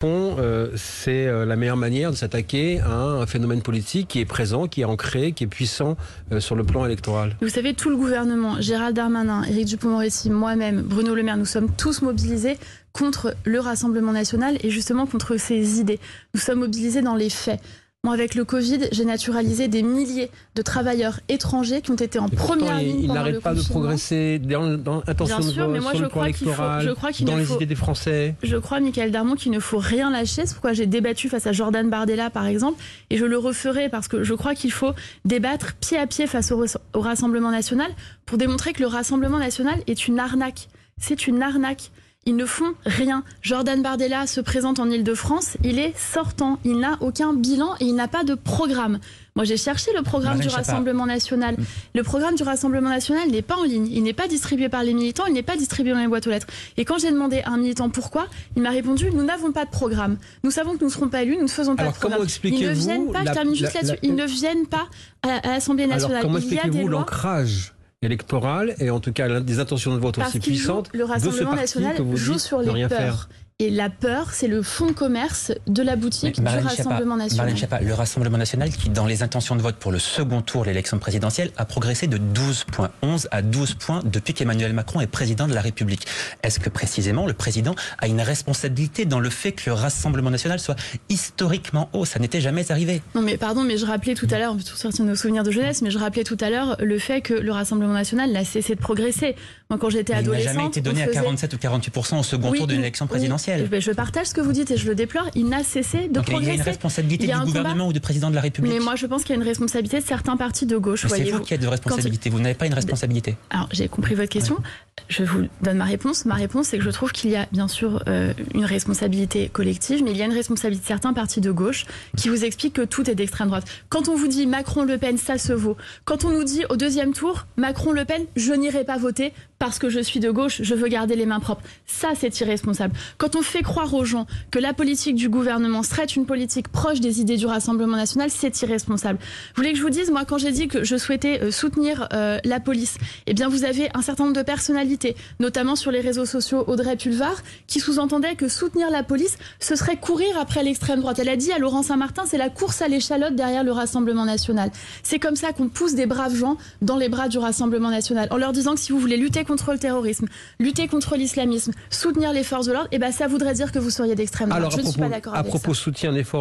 C'est la meilleure manière de s'attaquer à un phénomène politique qui est présent, qui est ancré, qui est puissant sur le plan électoral. Vous savez, tout le gouvernement, Gérald Darmanin, Éric Dupond-Moretti, moi-même, Bruno Le Maire, nous sommes tous mobilisés contre le Rassemblement national et justement contre ses idées. Nous sommes mobilisés dans les faits. Moi, avec le Covid, j'ai naturalisé des milliers de travailleurs étrangers qui ont été en première ligne pendant le confinement. Il n'arrête pas de progresser dans l'intention de vote, sur le plan électoral, dans les idées des Français. Je crois, Michaël Darmon, qu'il ne faut rien lâcher. C'est pourquoi j'ai débattu face à Jordan Bardella, par exemple, et je le referai parce que je crois qu'il faut débattre pied à pied face au Rassemblement national pour démontrer que le Rassemblement national est une arnaque. C'est une arnaque. Ils ne font rien. Jordan Bardella se présente en Île-de-France, il est sortant, il n'a aucun bilan et il n'a pas de programme. Moi, j'ai cherché le programme du Rassemblement national. Le programme du Rassemblement national n'est pas en ligne, il n'est pas distribué par les militants, il n'est pas distribué dans les boîtes aux lettres. Et quand j'ai demandé à un militant pourquoi, il m'a répondu « Nous n'avons pas de programme. Nous savons que nous ne serons pas élus, nous ne faisons pas de programme. » Comment expliquez-vous... Ils ne viennent pas, je termine juste là-dessus, ils ne viennent pas à l'Assemblée nationale. Alors comment expliquez-vous l'ancrage électoral et en tout cas des intentions de vote aussi puissantes le Rassemblement national joue sur les peurs. Et la peur, c'est le fonds de commerce de la boutique du Rassemblement national. Marlène Schiappa, le Rassemblement national qui, dans les intentions de vote pour le second tour de l'élection présidentielle, a progressé de 12,11 à 12 points depuis qu'Emmanuel Macron est président de la République. Est-ce que précisément le président a une responsabilité dans le fait que le Rassemblement national soit historiquement haut? Ça n'était jamais arrivé. Non mais pardon, mais je rappelais tout à l'heure, on peut tous sortir nos souvenirs de jeunesse, mais je rappelais tout à l'heure le fait que le Rassemblement national n'a cessé de progresser. Moi, quand j'étais adolescente, il n'a jamais été donné à 47 ou 48% au second tour d'une élection présidentielle. Je partage ce que vous dites et je le déplore. Il n'a cessé de progresser. Il y a une responsabilité du gouvernement ou du président de la République. Mais moi, je pense qu'il y a une responsabilité de certains partis de gauche. C'est vous qui êtes de responsabilité. Vous n'avez pas une responsabilité. Alors, j'ai compris votre question. Ouais. Je vous donne ma réponse. Ma réponse, c'est que je trouve qu'il y a bien sûr une responsabilité collective, mais il y a une responsabilité de certains partis de gauche qui vous expliquent que tout est d'extrême droite. Quand on vous dit Macron-Le Pen, ça se vaut. Quand on nous dit au deuxième tour, Macron-Le Pen, je n'irai pas voter parce que je suis de gauche, je veux garder les mains propres. Ça, c'est irresponsable. Quand on fait croire aux gens que la politique du gouvernement serait une politique proche des idées du Rassemblement national, c'est irresponsable. Vous voulez que je vous dise, moi, quand j'ai dit que je souhaitais soutenir la police, eh bien, vous avez un certain nombre de personnalités, notamment sur les réseaux sociaux, Audrey Pulvar, qui sous-entendait que soutenir la police, ce serait courir après l'extrême droite. Elle a dit à Laurent Saint-Martin, c'est la course à l'échalote derrière le Rassemblement national. C'est comme ça qu'on pousse des braves gens dans les bras du Rassemblement national, en leur disant que si vous voulez lutter contre le terrorisme, lutter contre l'islamisme, soutenir les forces de l'ordre, eh ben ça voudrait dire que vous seriez d'extrême droite. Je ne suis pas d'accord avec ça. À propos soutien des forces